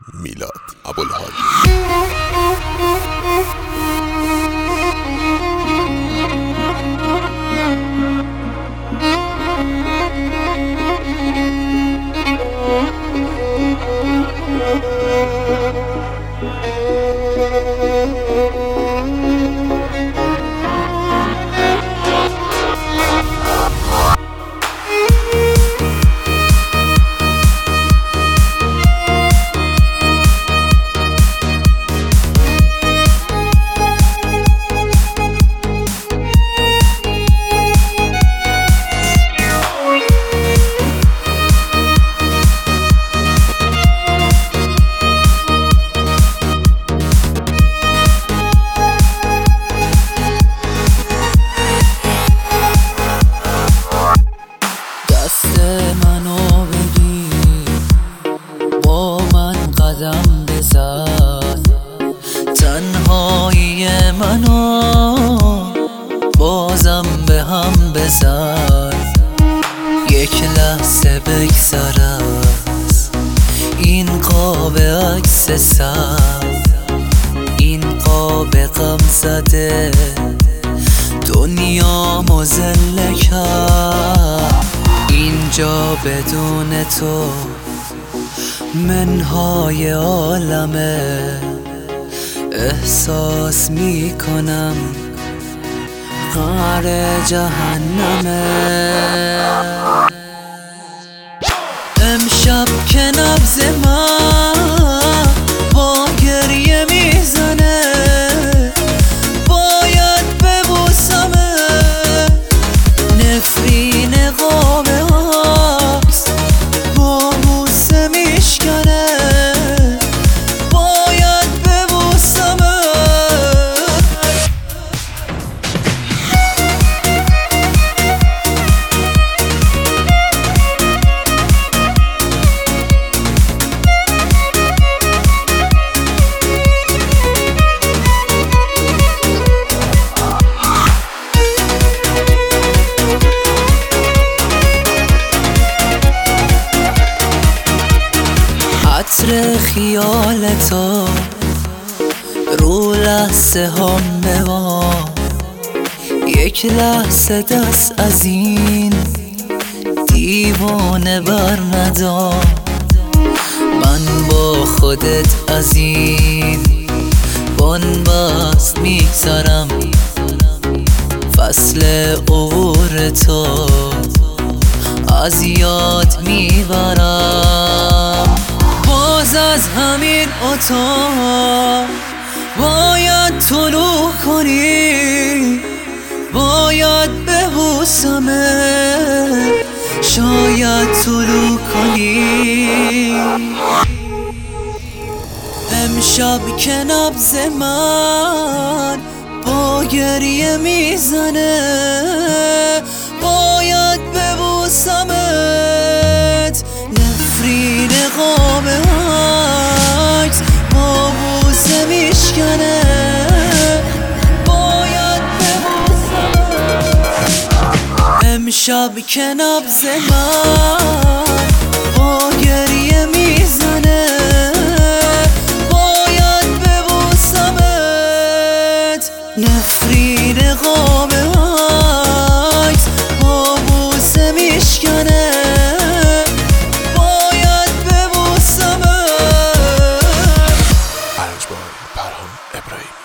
میلاد ابوالهادی. دست منو بگیر، با من قدم بزن، تنهایی منو بازم به هم بزن. یک لحظه بگذر از این قاب عکس سر، این قاب غم زده دنیا مذل کرد. اینجا بدون تو منهای عالمه، احساس میکنم قعر جهنمه. امشب که نبض من با گریه میزنه، باید ببوسمه. نفرین قاب عکس با بوسه میشکنه، باید ببوسمه. عطر خیال تو رو لحظه هم بما، یک لحظه دست از این دیوانه بر ندار. من با خودت از این بنبست میگذرم، فصل عبور تو از یاد میبرم. باز از همین اتاق باید طلوع کنی، باید ببوسمه، شاید طلوع کنی. امشب که نبض من با گریه میزنه، باید ببوسمت. نفرین قاب عکس با بوسه میشکنه، باید ببوسمت. امشب که نبض من با گریه میزنه، باید ببوسمت. نفرین قاب عکس با بوسه میشکنه، پرهام ابراهیمی.